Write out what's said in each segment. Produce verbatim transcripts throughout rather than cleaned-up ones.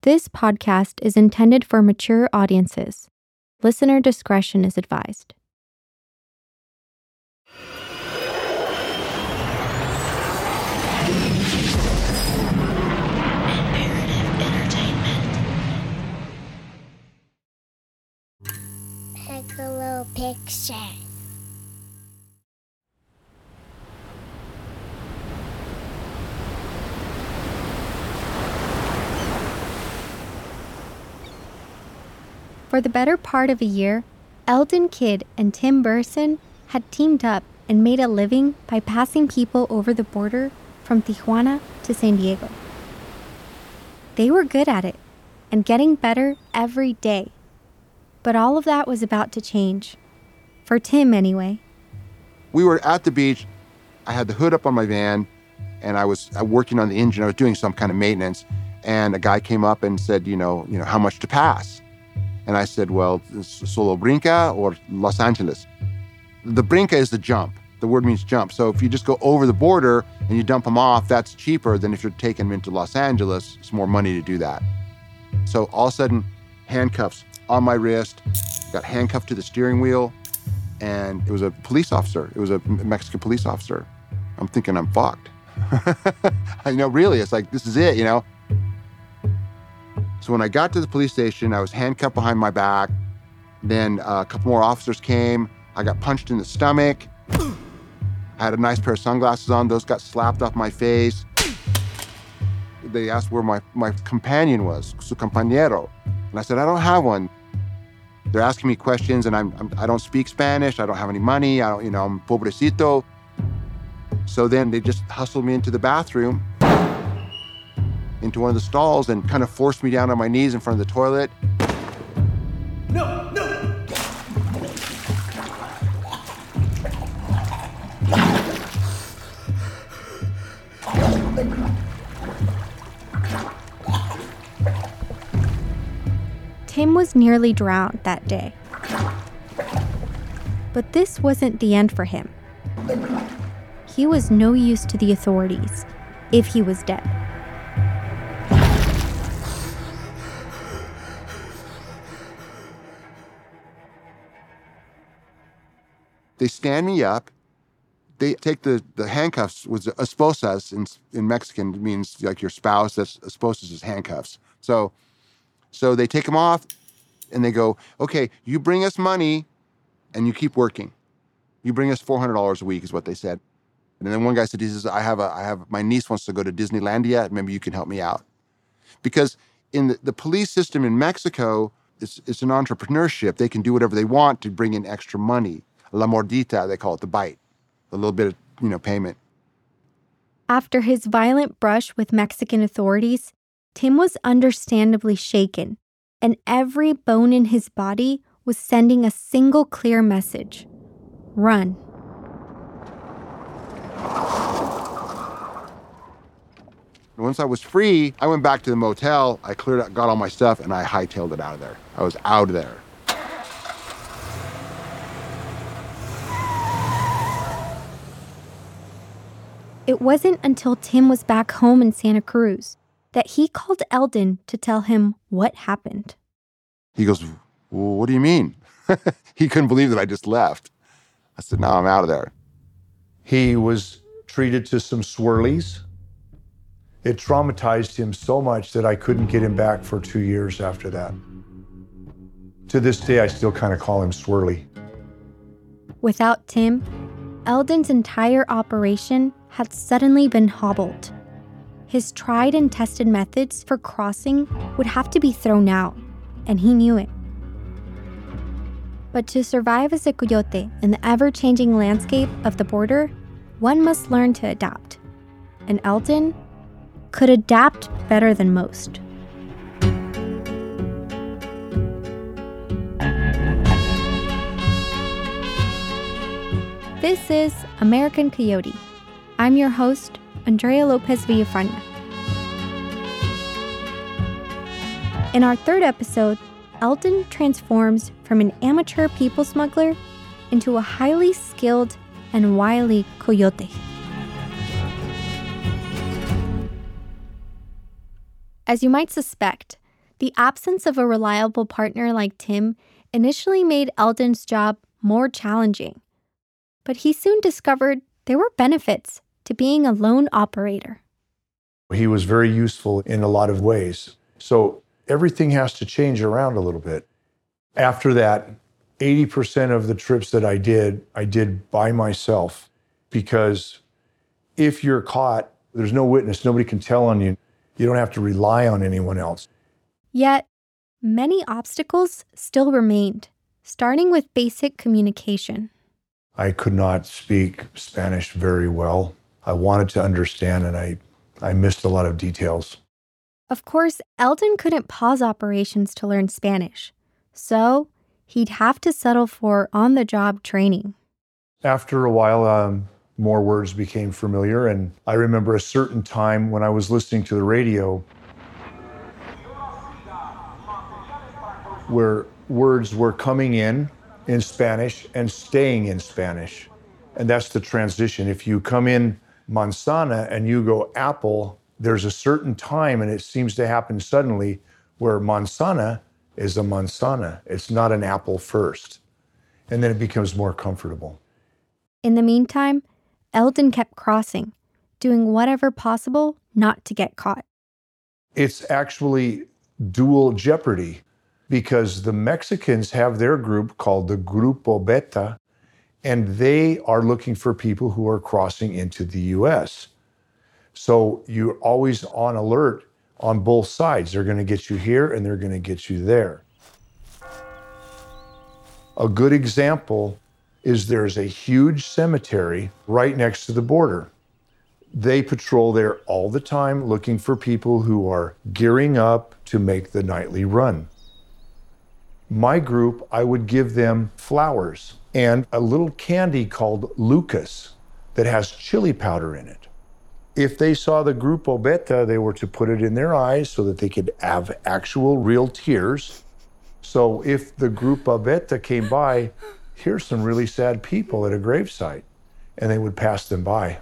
This podcast is intended for mature audiences. Listener discretion is advised. Piccolo Picture. For the better part of a year, Eldon Kidd and Tim Burson had teamed up and made a living by passing people over the border from Tijuana to San Diego. They were good at it and getting better every day. But all of that was about to change. For Tim, anyway. We were at the beach. I had the hood up on my van, and I was working on the engine. I was doing some kind of maintenance, and a guy came up and said, you know, you know, how much to pass? And I said, well, solo brinca or Los Angeles? The brinca is the jump. The word means jump. So if you just go over the border and you dump them off, that's cheaper than if you're taking them into Los Angeles. It's more money to do that. So all of a sudden, handcuffs on my wrist, got handcuffed to the steering wheel, and it was a police officer. It was a Mexican police officer. I'm thinking I'm fucked. I know, really, it's like, this is it, you know? So when I got to the police station, I was handcuffed behind my back. Then uh, a couple more officers came. I got punched in the stomach. I had a nice pair of sunglasses on. Those got slapped off my face. They asked where my, my companion was, su compañero. And I said, I don't have one. They're asking me questions, and I'm, I'm, I don't speak Spanish. I don't have any money. I don't, you know, I'm pobrecito. So then they just hustled me into the bathroom, into one of the stalls, and kind of forced me down on my knees in front of the toilet. No, no. Tim was nearly drowned that day. But this wasn't the end for him. He was no use to the authorities if he was dead. They stand me up. They take the, the handcuffs, was esposas in, in Mexican, means like your spouse. That's esposas is handcuffs. So, so they take them off and they go, okay, you bring us money and you keep working. You bring us four hundred dollars a week is what they said. And then one guy said, he says, I have a, I have, my niece wants to go to Disneylandia. Maybe you can help me out. Because in the, the police system in Mexico, it's, it's an entrepreneurship. They can do whatever they want to bring in extra money. La mordita, they call it, the bite, a little bit of, you know, payment. After his violent brush with Mexican authorities, Tim was understandably shaken, and every bone in his body was sending a single clear message: run. Once I was free, I went back to the motel, I cleared out, got all my stuff, and I hightailed it out of there. I was out of there. It wasn't until Tim was back home in Santa Cruz that he called Eldon to tell him what happened. He goes, well, what do you mean? He couldn't believe that I just left. I said, no, I'm out of there. He was treated to some swirlies. It traumatized him so much that I couldn't get him back for two years after that. To this day, I still kind of call him Swirly. Without Tim, Eldon's entire operation had suddenly been hobbled. His tried and tested methods for crossing would have to be thrown out, and he knew it. But to survive as a coyote in the ever-changing landscape of the border, one must learn to adapt. And Eldon could adapt better than most. This is American Coyote. I'm your host, Andrea Lopez Villafaña. In our third episode, Eldon transforms from an amateur people smuggler into a highly skilled and wily coyote. As you might suspect, The absence of a reliable partner like Tim initially made Eldon's job more challenging. But he soon discovered there were benefits to being a lone operator. He was very useful in a lot of ways. So everything has to change around a little bit. After that, eighty percent of the trips that I did, I did by myself, because if you're caught, there's no witness, nobody can tell on you. You don't have to rely on anyone else. Yet, many obstacles still remained, starting with basic communication. I could not speak Spanish very well. I wanted to understand, and I, I missed a lot of details. Of course, Eldon couldn't pause operations to learn Spanish, so he'd have to settle for on-the-job training. After a while, um, more words became familiar, and I remember a certain time when I was listening to the radio where words were coming in in Spanish and staying in Spanish. And that's the transition. If you come in manzana and you go apple, there's a certain time, and it seems to happen suddenly, where manzana is a manzana. It's not an apple first. And then it becomes more comfortable. In the meantime, Eldon kept crossing, doing whatever possible not to get caught. It's actually dual jeopardy, because the Mexicans have their group called the Grupo Beta, and they are looking for people who are crossing into the U S. So you're always on alert on both sides. They're going to get you here and they're going to get you there. A good example is there's a huge cemetery right next to the border. They patrol there all the time looking for people who are gearing up to make the nightly run. My group, I would give them flowers and a little candy called Lucas that has chili powder in it. If they saw the Grupo Beta, they were to put it in their eyes so that they could have actual real tears. So if the Grupo Beta came by, here's some really sad people at a gravesite, and they would pass them by.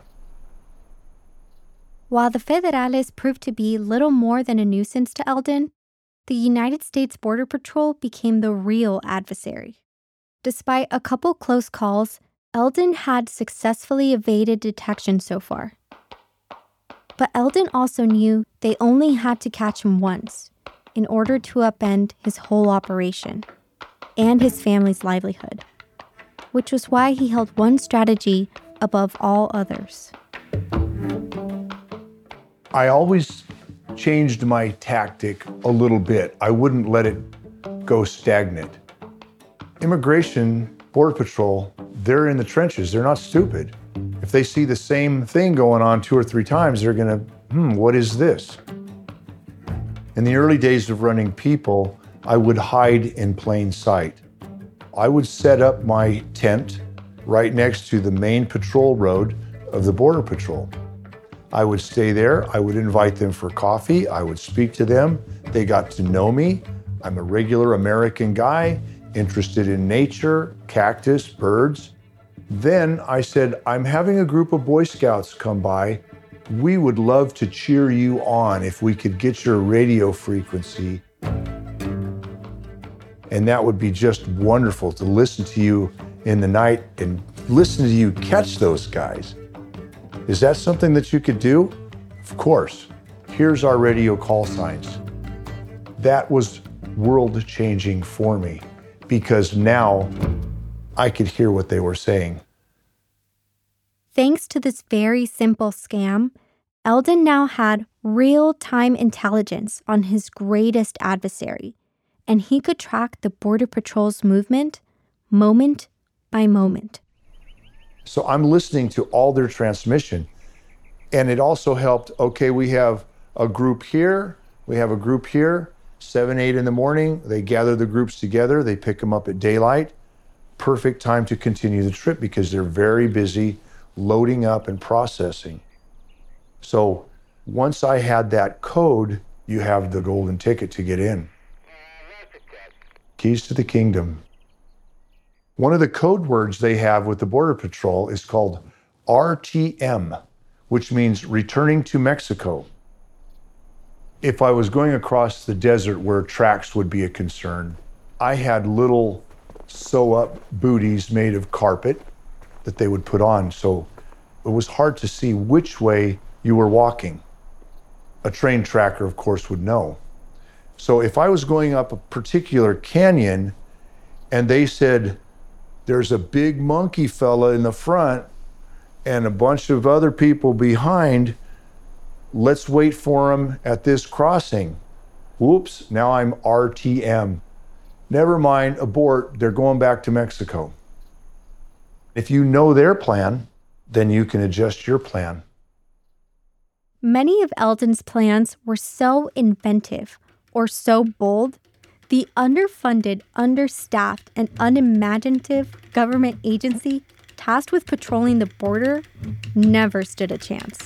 While the Federales proved to be little more than a nuisance to Eldon, the United States Border Patrol became the real adversary. Despite a couple close calls, Eldon had successfully evaded detection so far. But Eldon also knew they only had to catch him once in order to upend his whole operation and his family's livelihood, which was why he held one strategy above all others. I always changed my tactic a little bit. I wouldn't let it go stagnant. Immigration, Border Patrol, they're in the trenches. They're not stupid. If they see the same thing going on two or three times, they're going to, hmm, what is this? In the early days of running people, I would hide in plain sight. I would set up my tent right next to the main patrol road of the Border Patrol. I would stay there. I would invite them for coffee. I would speak to them. They got to know me. I'm a regular American guy, interested in nature, cactus, birds. Then I said, I'm having a group of Boy Scouts come by. We would love to cheer you on if we could get your radio frequency. And that would be just wonderful to listen to you in the night and listen to you catch those guys. Is that something that you could do? Of course. Here's our radio call signs. That was world-changing for me because now I could hear what they were saying. Thanks to this very simple scam, Eldon now had real-time intelligence on his greatest adversary, and he could track the Border Patrol's movement moment by moment. So I'm listening to all their transmission, and it also helped, okay, we have a group here, we have a group here, seven, eight in the morning, they gather the groups together, they pick them up at daylight. Perfect time to continue the trip because they're very busy loading up and processing. So once I had that code, you have the golden ticket to get in. Keys to the kingdom. One of the code words they have with the Border Patrol is called R T M, which means returning to Mexico. If I was going across the desert where tracks would be a concern, I had little sew-up booties made of carpet that they would put on, so it was hard to see which way you were walking. A trained tracker, of course, would know. So if I was going up a particular canyon and they said, there's a big monkey fella in the front and a bunch of other people behind, let's wait for him at this crossing. Whoops, now I'm R T M. Never mind, abort, they're going back to Mexico. If you know their plan, then you can adjust your plan. Many of Eldon's plans were so inventive or so bold, the underfunded, understaffed, and unimaginative government agency tasked with patrolling the border never stood a chance.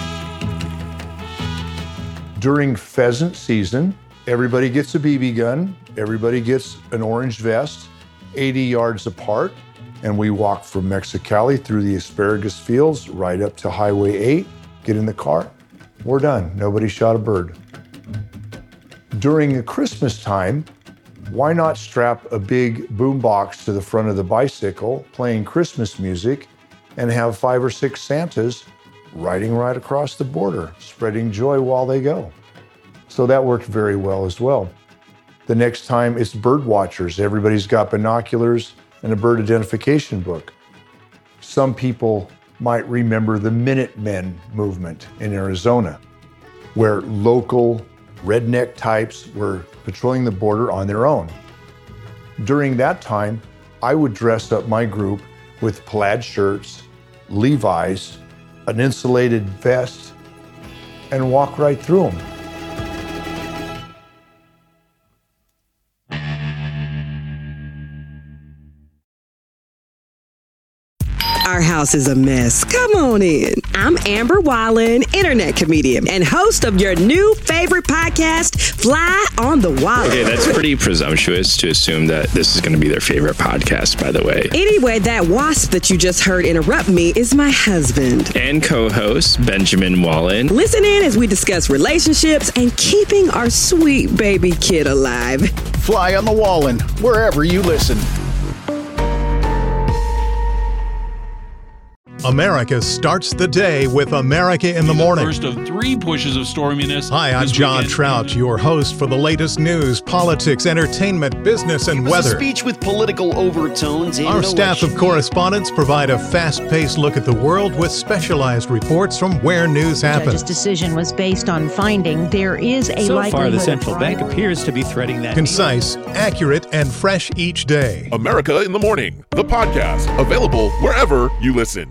During pheasant season, everybody gets a B B gun, everybody gets an orange vest, eighty yards apart, and we walk from Mexicali through the asparagus fields right up to Highway eight, get in the car, we're done. Nobody shot a bird. During the Christmas time, why not strap a big boombox to the front of the bicycle, playing Christmas music, and have five or six Santas riding right across the border, spreading joy while they go? So that worked very well as well. The next time it's bird watchers. Everybody's got binoculars and a bird identification book. Some people might remember the Minutemen movement in Arizona, where local redneck types were patrolling the border on their own. During that time, I would dress up my group with plaid shirts, Levi's, an insulated vest, and walk right through them. Our house is a mess. Come on in. I'm Amber Wallen, internet comedian and host of your new favorite podcast, Fly on the Wallen. Okay, that's pretty presumptuous to assume that this is going to be their favorite podcast, by the way. Anyway, that wasp that you just heard interrupt me is my husband. And co-host, Benjamin Wallen. Listen in as we discuss relationships and keeping our sweet baby kid alive. Fly on the Wallen, wherever you listen. America starts the day with America in the Morning. The first of three pushes of storminess. Hi, I'm John Trout, your host for the latest news, politics, entertainment, business, and weather. A speech with political overtones. Our staff of correspondents provide a fast-paced look at the world with specialized reports from where news happens. The judge's decision was based on finding there is a so likelihood. So far, the central bank appears to be threading that. Concise, accurate, and fresh each day. America in the Morning, the podcast, available wherever you listen.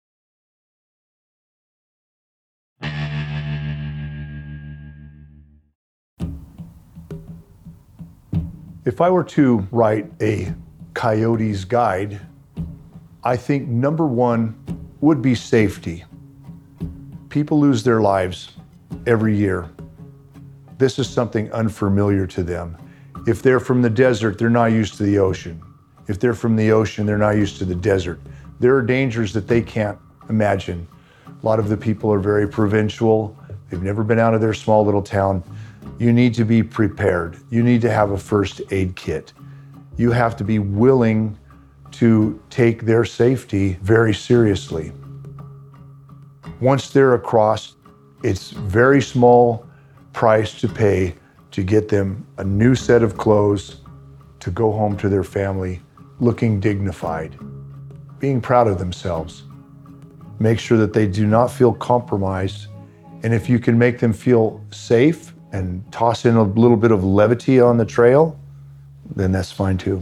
If I were to write a coyote's guide, I think number one would be safety. People lose their lives every year. This is something unfamiliar to them. If they're from the desert, they're not used to the ocean. If they're from the ocean, they're not used to the desert. There are dangers that they can't imagine. A lot of the people are very provincial. They've never been out of their small little town. You need to be prepared. You need to have a first aid kit. You have to be willing to take their safety very seriously. Once they're across, it's very small price to pay to get them a new set of clothes, to go home to their family looking dignified, being proud of themselves. Make sure that they do not feel compromised. And if you can make them feel safe and toss in a little bit of levity on the trail, then that's fine too.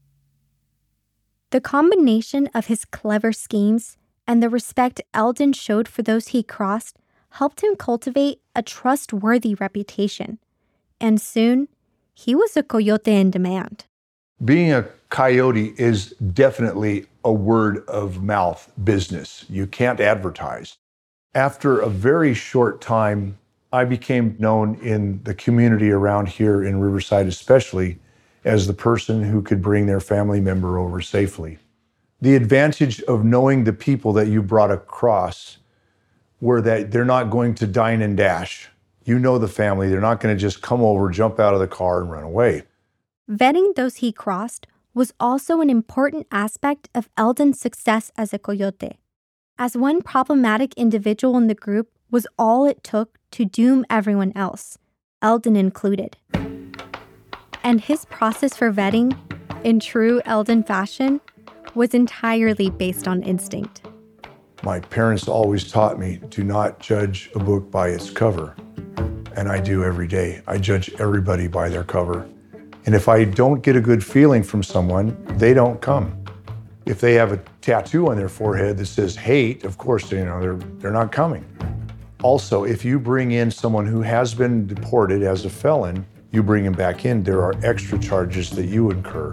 The combination of his clever schemes and the respect Eldon showed for those he crossed helped him cultivate a trustworthy reputation. And soon, he was a coyote in demand. Being a coyote is definitely a word of mouth business. You can't advertise. After a very short time, I became known in the community around here in Riverside especially as the person who could bring their family member over safely. The advantage of knowing the people that you brought across were that they're not going to dine and dash. You know the family. They're not going to just come over, jump out of the car, and run away. Vetting those he crossed was also an important aspect of Eldon's success as a coyote, as one problematic individual in the group was all it took to doom everyone else, Eldon included. And his process for vetting, in true Eldon fashion, was entirely based on instinct. My parents always taught me to not judge a book by its cover. And I do every day. I judge everybody by their cover. And if I don't get a good feeling from someone, they don't come. If they have a tattoo on their forehead that says hate, of course, you know, they're, they're not coming. Also, if you bring in someone who has been deported as a felon, you bring him back in, there are extra charges that you incur.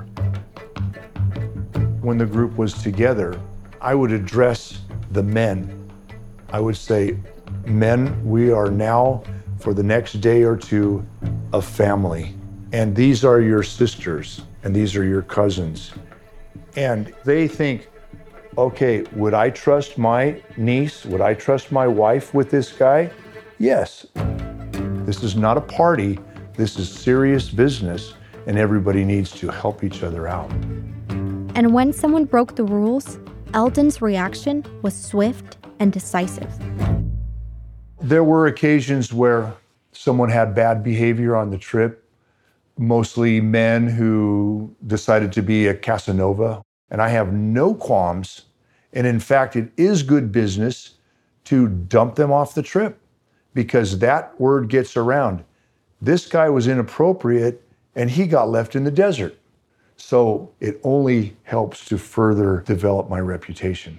When the group was together, I would address the men. I would say, men, we are now, for the next day or two, a family. And these are your sisters, and these are your cousins. And they think, okay, would I trust my niece? Would I trust my wife with this guy? Yes. This is not a party. This is serious business, and everybody needs to help each other out. And when someone broke the rules, Eldon's reaction was swift and decisive. There were occasions where someone had bad behavior on the trip, mostly men who decided to be a Casanova. And I have no qualms. And in fact, it is good business to dump them off the trip because that word gets around. This guy was inappropriate and he got left in the desert. So it only helps to further develop my reputation.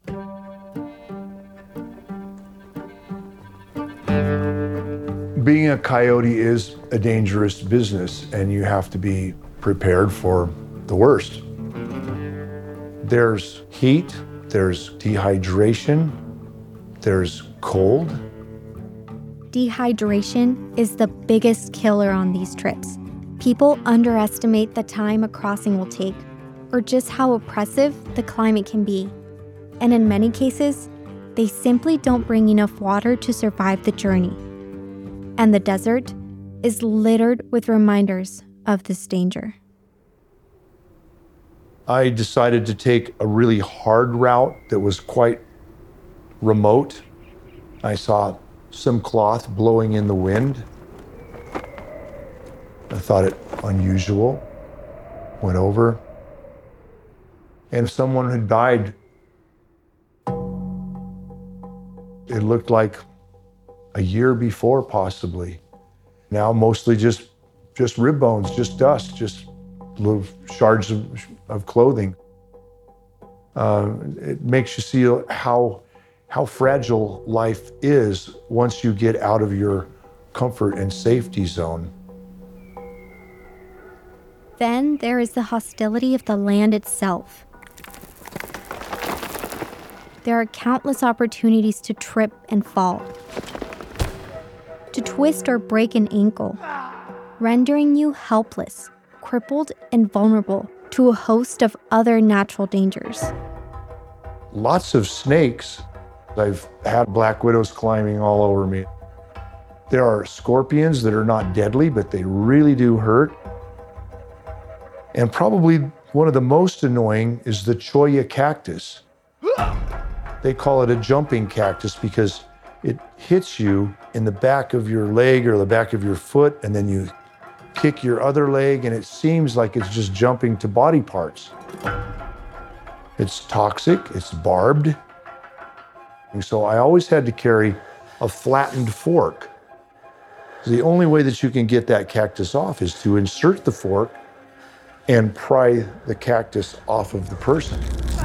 Being a coyote is a dangerous business, and you have to be prepared for the worst. There's heat, there's dehydration, there's cold. Dehydration is the biggest killer on these trips. People underestimate the time a crossing will take, or just how oppressive the climate can be. And in many cases, they simply don't bring enough water to survive the journey. And the desert is littered with reminders of this danger. I decided to take a really hard route that was quite remote. I saw some cloth blowing in the wind. I thought it unusual, went over, and someone had died. It looked like a year before, possibly. Now, mostly just, just rib bones, just dust, just little shards of, of clothing. Uh, it makes you see how, how fragile life is once you get out of your comfort and safety zone. Then there is the hostility of the land itself. There are countless opportunities to trip and fall, to twist or break an ankle, rendering you helpless, crippled, and vulnerable to a host of other natural dangers. Lots of snakes. I've had black widows climbing all over me. There are scorpions that are not deadly, but they really do hurt. And probably one of the most annoying is the cholla cactus. They call it a jumping cactus because it hits you in the back of your leg or the back of your foot, and then you kick your other leg, and it seems like it's just jumping to body parts. It's toxic, it's barbed. And so I always had to carry a flattened fork. The only way that you can get that cactus off is to insert the fork and pry the cactus off of the person.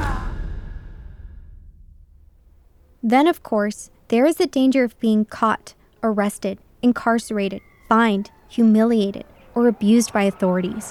Then, of course, there is the danger of being caught, arrested, incarcerated, fined, humiliated, or abused by authorities.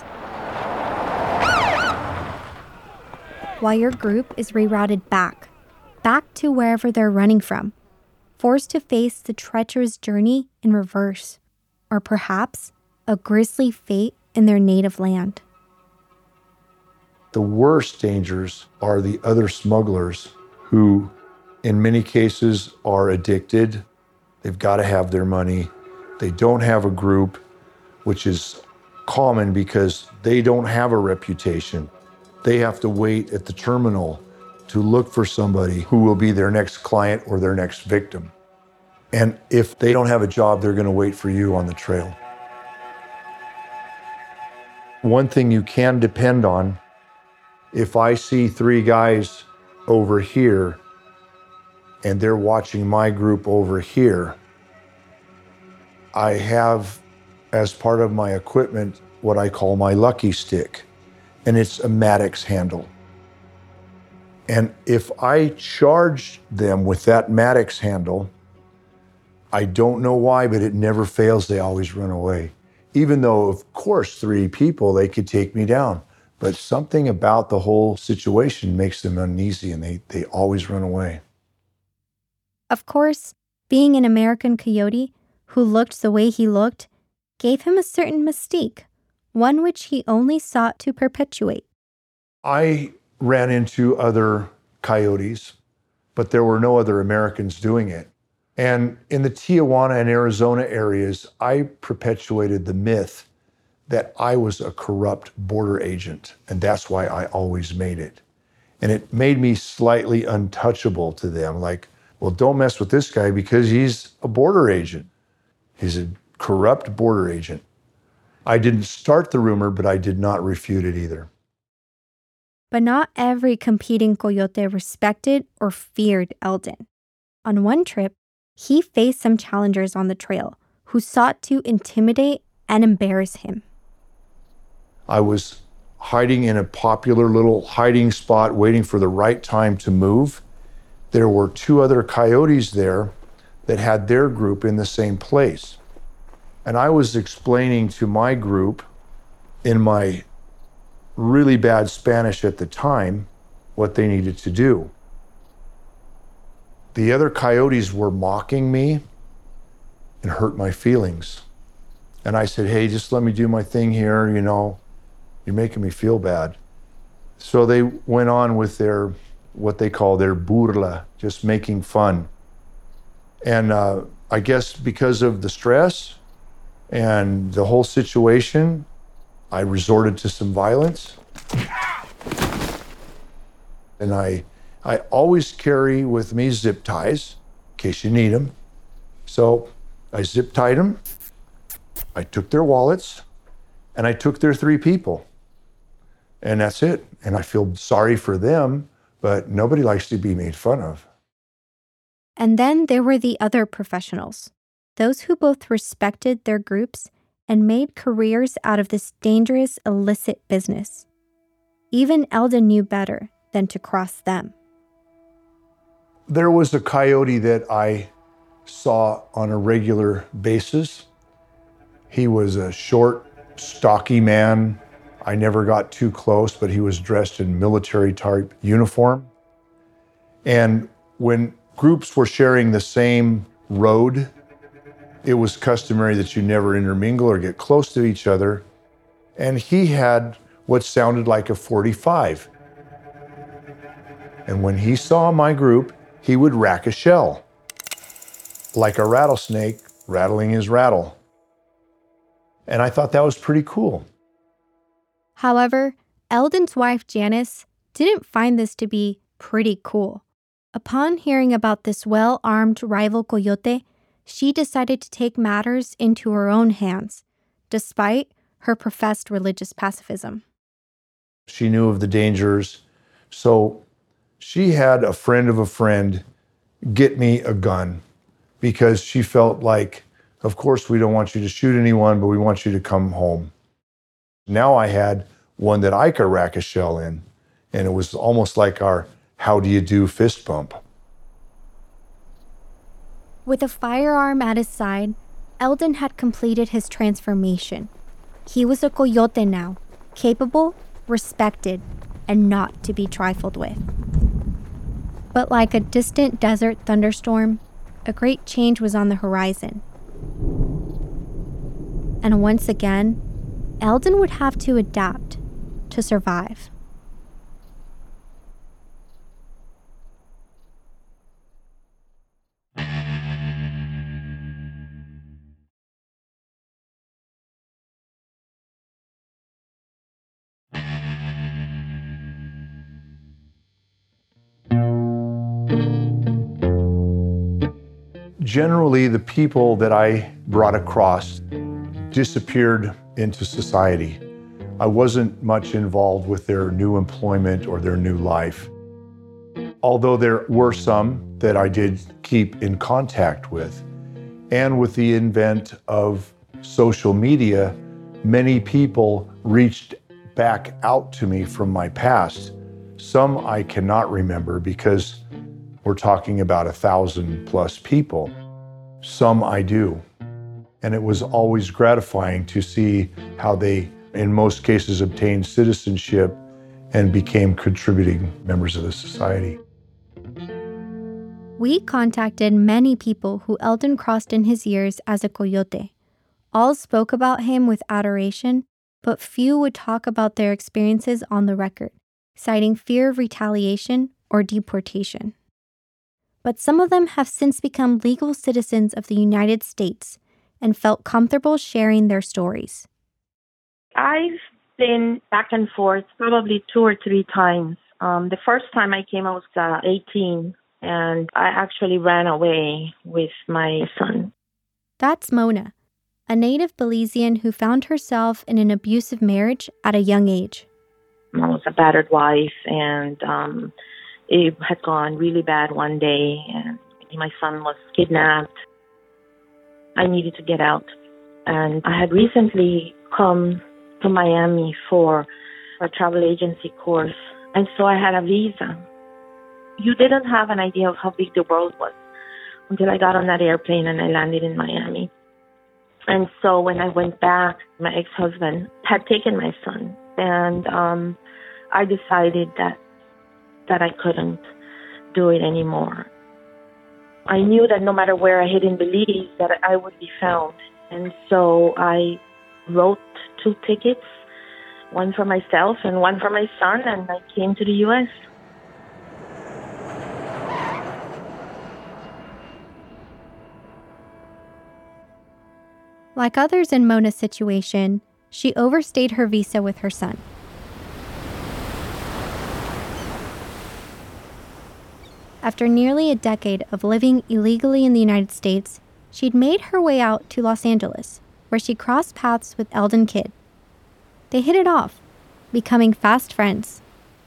While your group is rerouted back, back to wherever they're running from, forced to face the treacherous journey in reverse, or perhaps a grisly fate in their native land. The worst dangers are the other smugglers who, in many cases, are addicted. They've got to have their money. They don't have a group, which is common because they don't have a reputation. They have to wait at the terminal to look for somebody who will be their next client or their next victim. And if they don't have a job, they're going to wait for you on the trail. One thing you can depend on, if I see three guys over here and they're watching my group over here, I have, as part of my equipment, what I call my lucky stick, and it's a Maddox handle. And if I charge them with that Maddox handle, I don't know why, but it never fails. They always run away. Even though, of course, three people, they could take me down. But something about the whole situation makes them uneasy, and they, they always run away. Of course, being an American coyote who looked the way he looked gave him a certain mystique, one which he only sought to perpetuate. I ran into other coyotes, but there were no other Americans doing it. And in the Tijuana and Arizona areas, I perpetuated the myth that I was a corrupt border agent, and that's why I always made it. And it made me slightly untouchable to them, like, well, don't mess with this guy because he's a border agent. He's a corrupt border agent. I didn't start the rumor, but I did not refute it either. But not every competing coyote respected or feared Eldon. On one trip, he faced some challengers on the trail who sought to intimidate and embarrass him. I was hiding in a popular little hiding spot, waiting for the right time to move. There were two other coyotes there that had their group in the same place. And I was explaining to my group in my really bad Spanish at the time what they needed to do. The other coyotes were mocking me and hurt my feelings. And I said, hey, just let me do my thing here, you know, you're making me feel bad. So they went on with their, what they call their burla, just making fun. And uh, I guess because of the stress and the whole situation, I resorted to some violence. And I, I always carry with me zip ties in case you need them. So I zip tied them, I took their wallets, and I took their three people. And that's it. And I feel sorry for them, but nobody likes to be made fun of. And then there were the other professionals, those who both respected their groups and made careers out of this dangerous, illicit business. Even Eldon knew better than to cross them. There was a coyote that I saw on a regular basis. He was a short, stocky man. I never got too close, but he was dressed in military-type uniform. And when groups were sharing the same road, it was customary that you never intermingle or get close to each other. And he had what sounded like a forty-five. And when he saw my group, he would rack a shell, like a rattlesnake rattling his rattle. And I thought that was pretty cool. However, Eldon's wife, Janice, didn't find this to be pretty cool. Upon hearing about this well-armed rival coyote, she decided to take matters into her own hands, despite her professed religious pacifism. She knew of the dangers, so she had a friend of a friend get me a gun because she felt like, of course, we don't want you to shoot anyone, but we want you to come home. Now I had one that I could rack a shell in, and it was almost like our how do you do fist bump. With a firearm at his side, Eldon had completed his transformation. He was a coyote now, capable, respected, and not to be trifled with. But like a distant desert thunderstorm, a great change was on the horizon. And once again, Eldon would have to adapt to survive. generally the people that I brought across disappeared into society. I wasn't much involved with their new employment or their new life. Although there were some that I did keep in contact with. And with the advent of social media, many people reached back out to me from my past. Some I cannot remember because we're talking about a thousand plus people. Some I do. And it was always gratifying to see how they, in most cases, obtained citizenship and became contributing members of the society. We contacted many people who Eldon crossed in his years as a coyote. All spoke about him with adoration, but few would talk about their experiences on the record, citing fear of retaliation or deportation. But some of them have since become legal citizens of the United States and felt comfortable sharing their stories. I've been back and forth probably two or three times. Um, the first time I came, I was uh, eighteen. And I actually ran away with my son. That's Mona, a native Belizean who found herself in an abusive marriage at a young age. I was a battered wife, and um, it had gone really bad one day, and my son was kidnapped. I needed to get out. And I had recently come to Miami for a travel agency course, and so I had a visa. You didn't have an idea of how big the world was until I got on that airplane and I landed in Miami. And so when I went back, my ex-husband had taken my son, and um, I decided that that I couldn't do it anymore. I knew that no matter where I hid in Belize, that I would be found. And so I wrote two tickets, one for myself and one for my son, and I came to the U S Like others in Mona's situation, she overstayed her visa with her son. After nearly a decade of living illegally in the United States, she'd made her way out to Los Angeles, where she crossed paths with Eldon Kidd. They hit it off, becoming fast friends.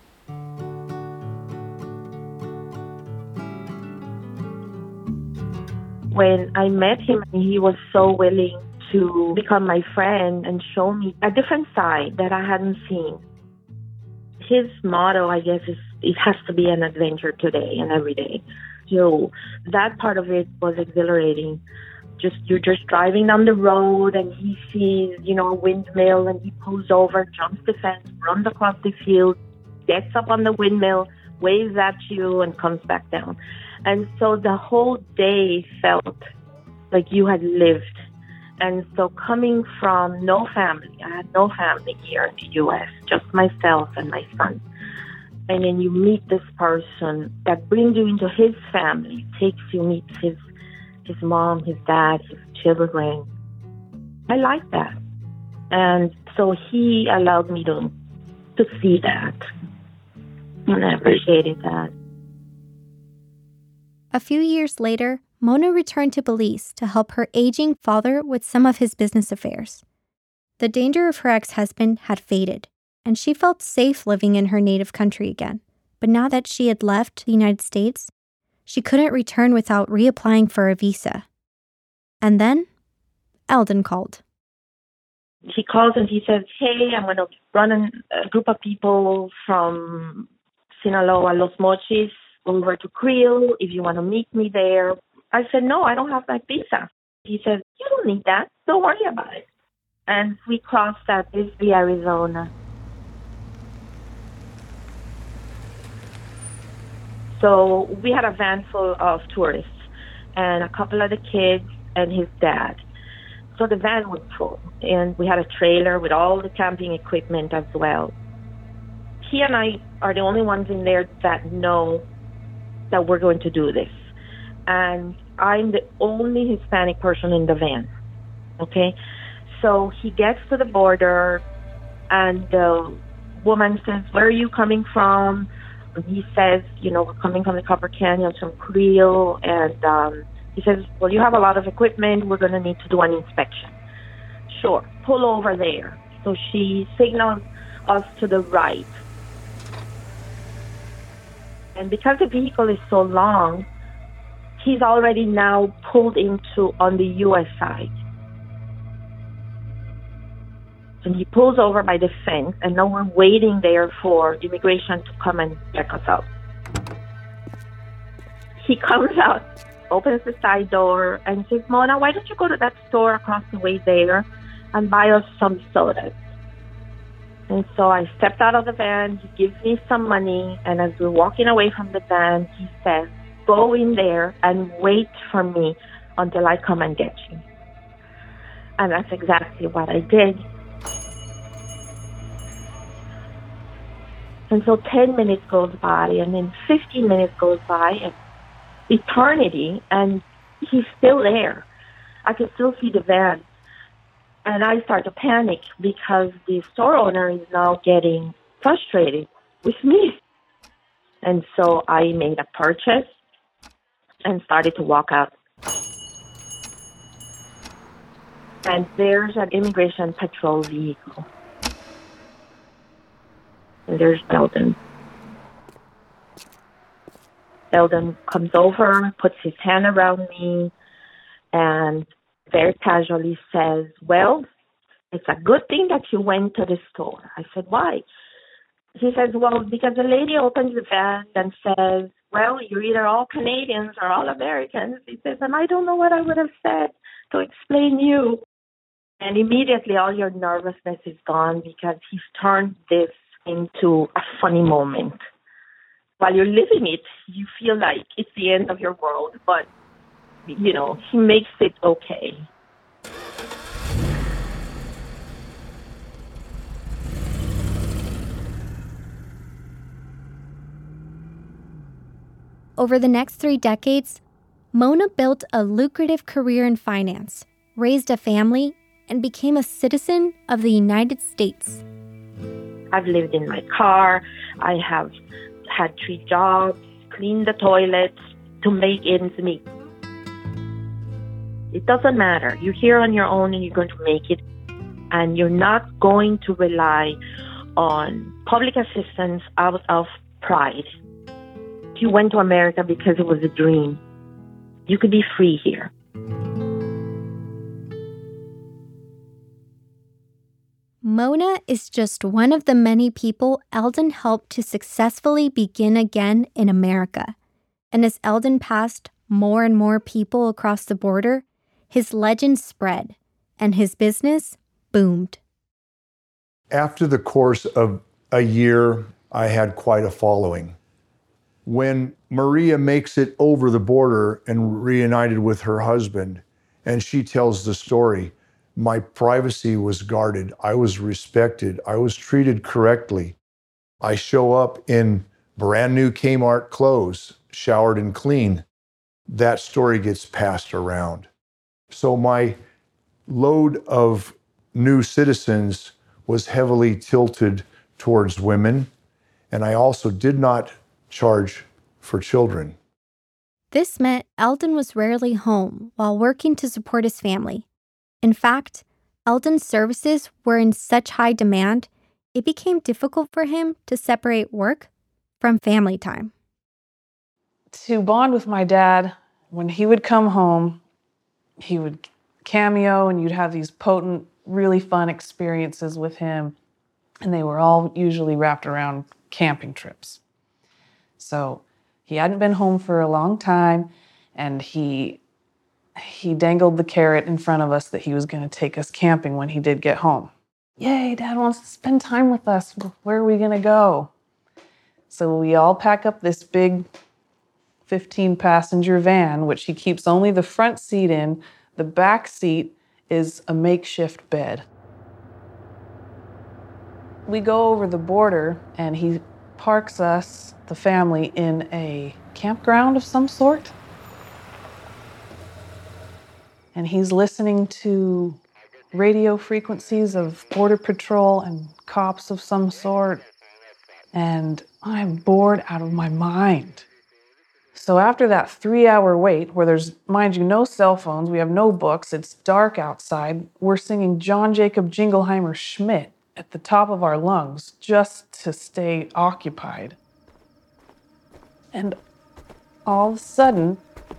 When I met him, he was so willing to become my friend and show me a different side that I hadn't seen. His motto, I guess, is it has to be an adventure today and every day. So that part of it was exhilarating. Just you're just driving down the road and he sees, you know, a windmill and he pulls over, jumps the fence, runs across the field, gets up on the windmill, waves at you and comes back down. And so the whole day felt like you had lived. And so coming from no family, I had no family here in the U S, just myself and my son. And then you meet this person that brings you into his family, takes you, meets his his mom, his dad, his children. I like that. And so he allowed me to to see that. And I appreciated that. A few years later, Mona returned to Belize to help her aging father with some of his business affairs. The danger of her ex-husband had faded, and she felt safe living in her native country again. But now that she had left the United States, she couldn't return without reapplying for a visa. And then, Eldon called. He calls and he says, hey, I'm going to run a group of people from Sinaloa, Los Mochis, over to Creel, if you want to meet me there. I said, no, I don't have my visa. He says, you don't need that. Don't worry about it. And we crossed at Bisbee, Arizona. So we had a van full of tourists and a couple of the kids and his dad. So the van was full, and we had a trailer with all the camping equipment as well. He and I are the only ones in there that know that we're going to do this. And I'm the only Hispanic person in the van, okay? So he gets to the border, and the woman says, where are you coming from? And he says, you know, we're coming from the Copper Canyon, from Creel, and um, He says, well, you have a lot of equipment. We're going to need to do an inspection. Sure, pull over there. So she signals us to the right. And because the vehicle is so long, he's already now pulled into on the U S side. And he pulls over by the fence, and now we're waiting there for immigration to come and check us out. He comes out, opens the side door, and says, Mona, why don't you go to that store across the way there and buy us some sodas? And so I stepped out of the van. He gives me some money, and as we're walking away from the van, he says, go in there and wait for me until I come and get you. And that's exactly what I did. And so ten minutes goes by, and then fifteen minutes goes by, and eternity, and he's still there. I can still see the van. And I start to panic because the store owner is now getting frustrated with me. And so I made a purchase and started to walk out. And there's an immigration patrol vehicle. And there's Eldon. Eldon comes over, puts his hand around me, and very casually says, well, it's a good thing that you went to the store. I said, why? He says, well, because the lady opens the van and says, well, you're either all Canadians or all Americans. He says, and I don't know what I would have said to explain you. And immediately all your nervousness is gone because he's turned this into a funny moment. While you're living it, you feel like it's the end of your world, but, you know, he makes it okay. Over the next three decades, Mona built a lucrative career in finance, raised a family, and became a citizen of the United States. I've lived in my car. I have had three jobs, cleaned the toilets to make ends meet. It doesn't matter. You're here on your own and you're going to make it. And you're not going to rely on public assistance out of pride. You went to America because it was a dream. You could be free here. Mona is just one of the many people Eldon helped to successfully begin again in America. And as Eldon passed more and more people across the border, his legend spread and his business boomed. After the course of a year, I had quite a following. When Maria makes it over the border and reunited with her husband, and she tells the story, my privacy was guarded. I was respected. I was treated correctly. I show up in brand new Kmart clothes, showered and clean. That story gets passed around. So my load of new citizens was heavily tilted towards women, and I also did not charge for children. This meant Eldon was rarely home while working to support his family. In fact, Eldon's services were in such high demand, it became difficult for him to separate work from family time. To bond with my dad, when he would come home, he would cameo and you'd have these potent, really fun experiences with him. And they were all usually wrapped around camping trips. So he hadn't been home for a long time, and he he dangled the carrot in front of us that he was going to take us camping when he did get home. Yay, Dad wants to spend time with us. Where are we going to go? So we all pack up this big fifteen-passenger van, which he keeps only the front seat in. The back seat is a makeshift bed. We go over the border, and he parks us, the family, in a campground of some sort. And he's listening to radio frequencies of Border Patrol and cops of some sort. And I'm bored out of my mind. So after that three-hour wait, where there's, mind you, no cell phones, we have no books, it's dark outside, we're singing John Jacob Jingleheimer Schmidt at the top of our lungs just to stay occupied. And all of a sudden,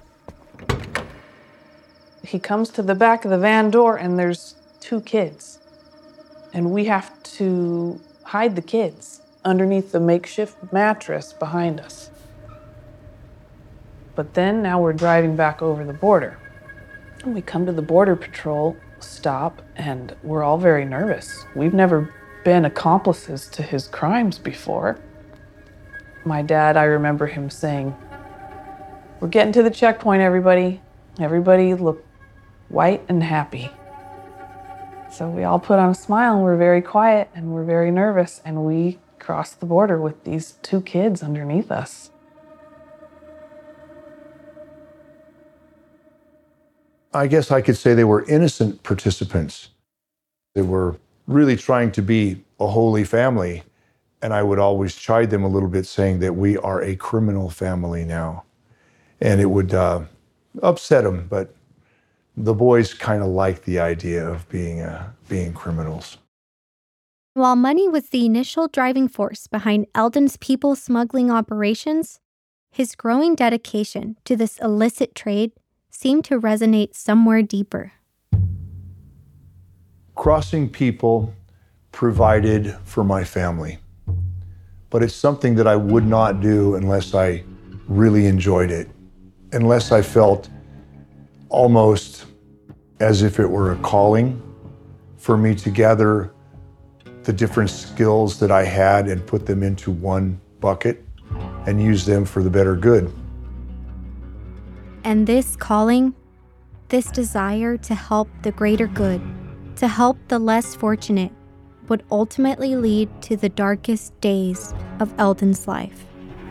he comes to the back of the van door and there's two kids. And we have to hide the kids underneath the makeshift mattress behind us. But then now we're driving back over the border. And we come to the border patrol stop and we're all very nervous. We've never been accomplices to his crimes before. My dad, I remember him saying, "We're getting to the checkpoint, everybody. Everybody look white and happy." So we all put on a smile and we're very quiet and we're very nervous and we crossed the border with these two kids underneath us. I guess I could say they were innocent participants. They were really trying to be a holy family. And I would always chide them a little bit, saying that we are a criminal family now. And it would uh, upset them, but the boys kind of liked the idea of being uh, being criminals. While money was the initial driving force behind Eldon's people smuggling operations, his growing dedication to this illicit trade seemed to resonate somewhere deeper. Crossing people provided for my family, but it's something that I would not do unless I really enjoyed it, unless I felt almost as if it were a calling for me to gather the different skills that I had and put them into one bucket and use them for the better good. And this calling, this desire to help the greater good, to help the less fortunate, would ultimately lead to the darkest days of Eldon's life.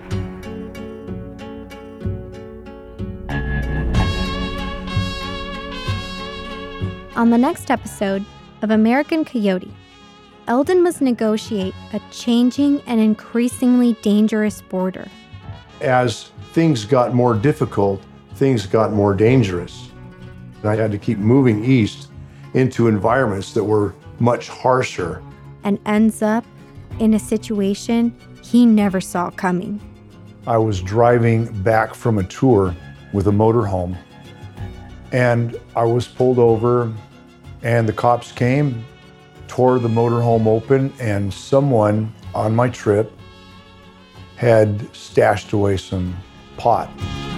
On the next episode of American Coyote, Eldon must negotiate a changing and increasingly dangerous border. As things got more difficult, things got more dangerous. I had to keep moving east into environments that were much harsher. And ends up in a situation he never saw coming. I was driving back from a tour with a motorhome, and I was pulled over, and the cops came, tore the motorhome open, and someone on my trip had stashed away some pot.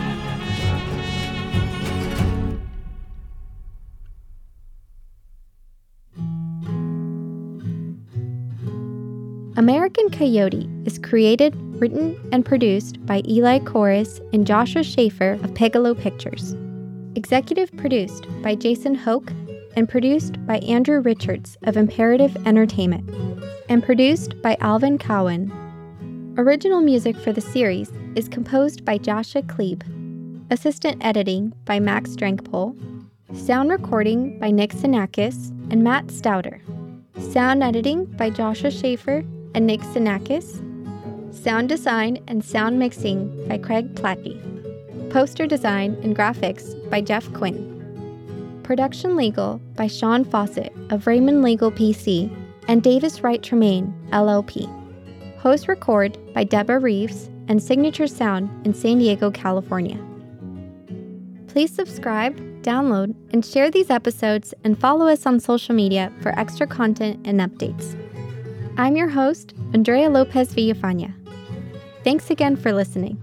American Coyote is created, written, and produced by Eli Corris and Joshua Schaefer of Pegalo Pictures. Executive produced by Jason Hoke and produced by Andrew Richards of Imperative Entertainment. And produced by Alvin Cowan. Original music for the series is composed by Joshua Klebe. Assistant editing by Max Drankpol. Sound recording by Nick Sinakis and Matt Stouter. Sound editing by Joshua Schaefer and Nick Sinakis. Sound design and sound mixing by Craig Platte. Poster design and graphics by Jeff Quinn. Production legal by Sean Fawcett of Raymond Legal P C and Davis Wright Tremaine, L L P. Host record by Deborah Reeves and Signature Sound in San Diego, California. Please subscribe, download, and share these episodes and follow us on social media for extra content and updates. I'm your host, Andrea Lopez Villafana. Thanks again for listening.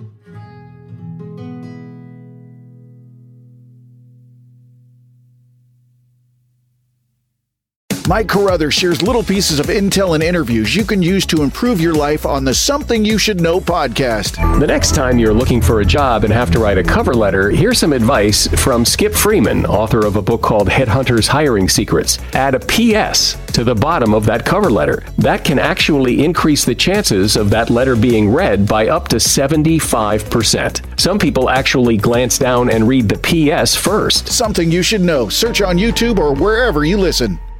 Mike Carruthers shares little pieces of intel and interviews you can use to improve your life on the Something You Should Know podcast. The next time you're looking for a job and have to write a cover letter, here's some advice from Skip Freeman, author of a book called Headhunters Hiring Secrets. Add a P S to the bottom of that cover letter. That can actually increase the chances of that letter being read by up to seventy-five percent. Some people actually glance down and read the P S first. Something You Should Know. Search on YouTube or wherever you listen.